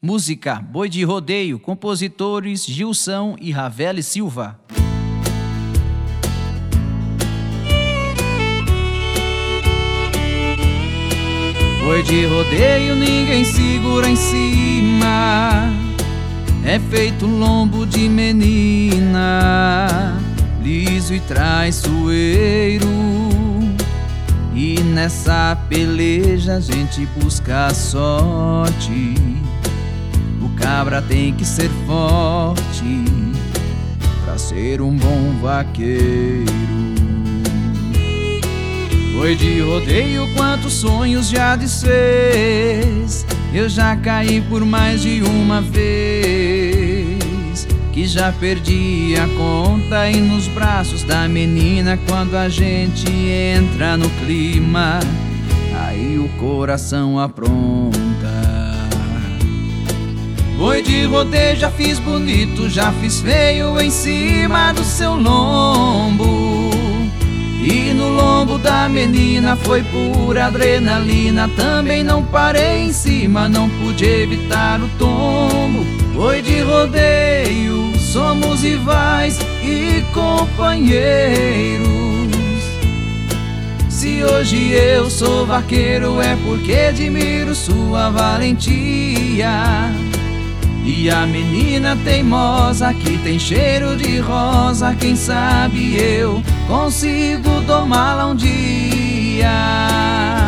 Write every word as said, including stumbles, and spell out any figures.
Música Boi de Rodeio, compositores Gilson e Ravelli Silva. Boi de rodeio ninguém segura em cima, é feito lombo de menina, liso e traiçoeiro. E nessa peleja a gente busca a sorte. O cabra tem que ser forte pra ser um bom vaqueiro. Boi de rodeio, quantos sonhos já desfez. Eu já caí por mais de uma vez, que já perdi a conta. E nos braços da menina, quando a gente entra no clima, aí o coração apronta. Boi de rodeio, já fiz bonito, já fiz feio em cima do seu lombo. E no lombo da menina foi pura adrenalina. Também não parei em cima, não pude evitar o tombo. Boi de rodeio, somos rivais e companheiros. Se hoje eu sou vaqueiro é porque admiro sua valentia. E a menina teimosa que tem cheiro de rosa, quem sabe eu consigo domá-la um dia.